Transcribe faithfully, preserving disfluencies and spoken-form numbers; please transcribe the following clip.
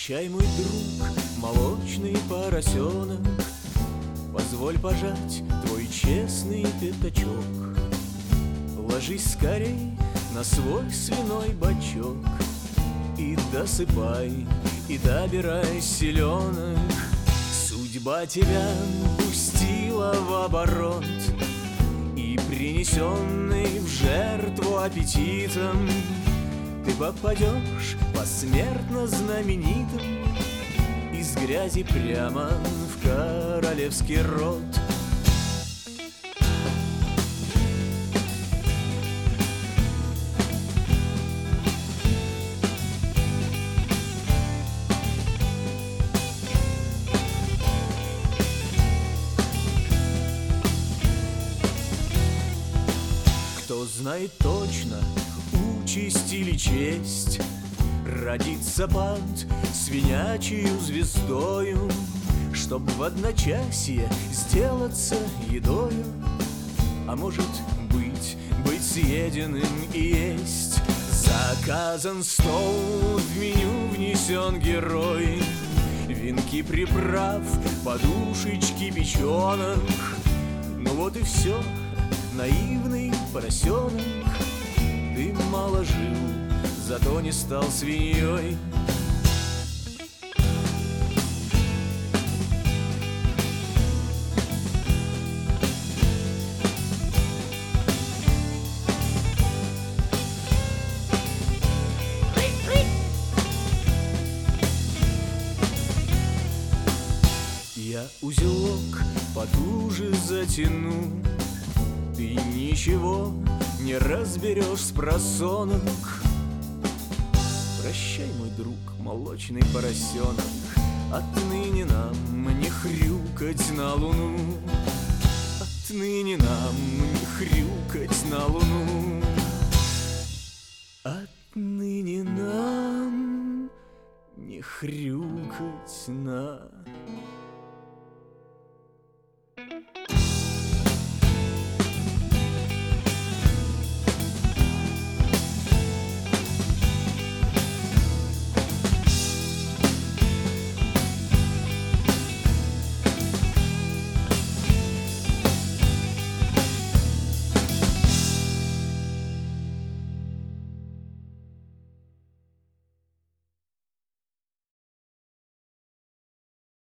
Прощай, мой друг, молочный поросенок, позволь пожать твой честный пятачок. Ложись скорей на свой свиной бочок и досыпай, и добирай селенок. Судьба тебя пустила в оборот, и принесенный в жертву аппетитом ты попадешь посмертно знаменитым из грязи прямо в королевский род. Кто знает точно участь или честь родиться под свинячью звездою, чтоб в одночасье сделаться едою, а может быть, быть съеденным и есть. Заказан стол, в меню внесен герой, венки приправ, подушечки печенок. Ну вот и все, наивный поросенок, ты мало жил, зато не стал свиньей. Я узелок потуже затяну, ты ничего не разберешь спросонок. Прощай, мой друг, молочный поросенок, отныне нам не хрюкать на луну, отныне нам не хрюкать на луну, отныне нам не хрюкать на